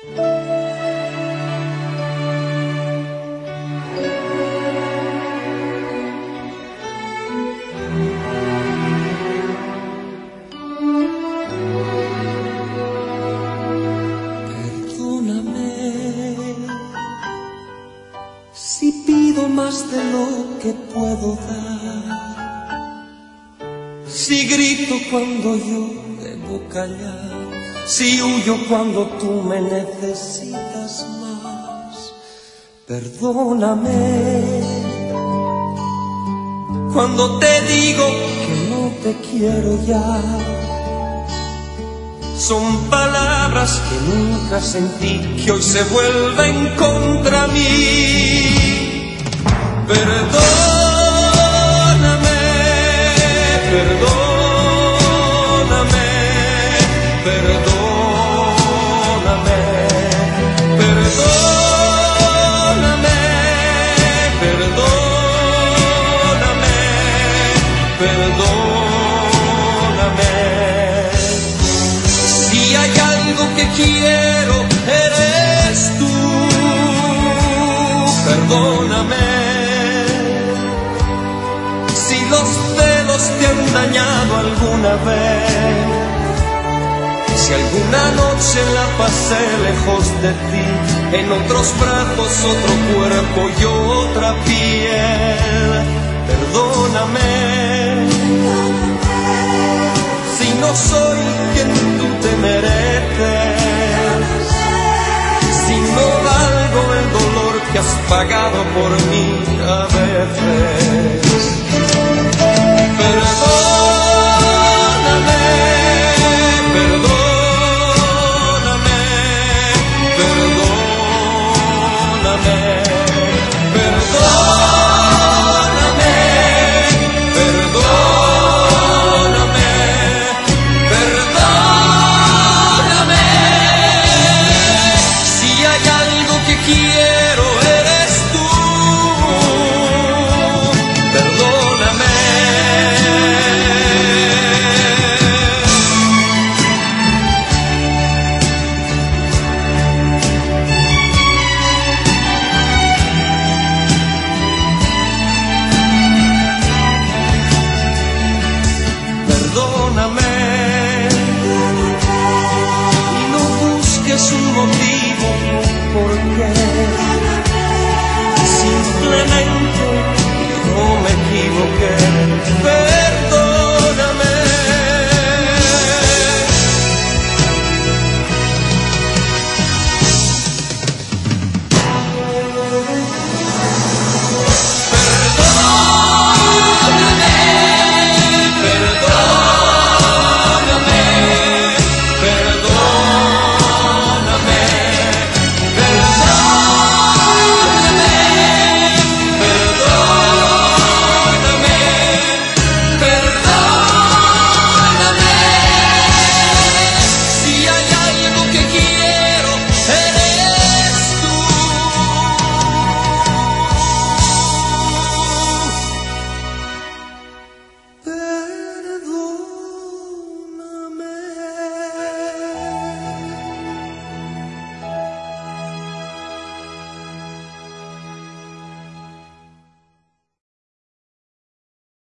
Si pido más de lo que puedo dar, si grito cuando yo debo callar, si huyo cuando tú me necesitas más, perdóname cuando te digo que no te quiero ya. Son palabras que nunca sentí, que hoy se vuelven contra mí. Perdóname, perdóname, perdóname, perdóname, perdóname, perdóname. Si hay algo que quiero, eres tú. Perdóname. Si los celos te han dañado alguna vez, si alguna noche la pasé lejos de ti, en otros brazos, otro cuerpo y otra piel, perdóname. Si no soy quien tú te mereces, si no valgo el dolor que has pagado por mí a veces, perdóname, perdóname, perdóname, perdóname, perdóname, perdóname. Si hay algo que quiero, eres tú. Perdóname. Perdóname. Y no busques un motivo por qué. Simplemente no me equivoqué.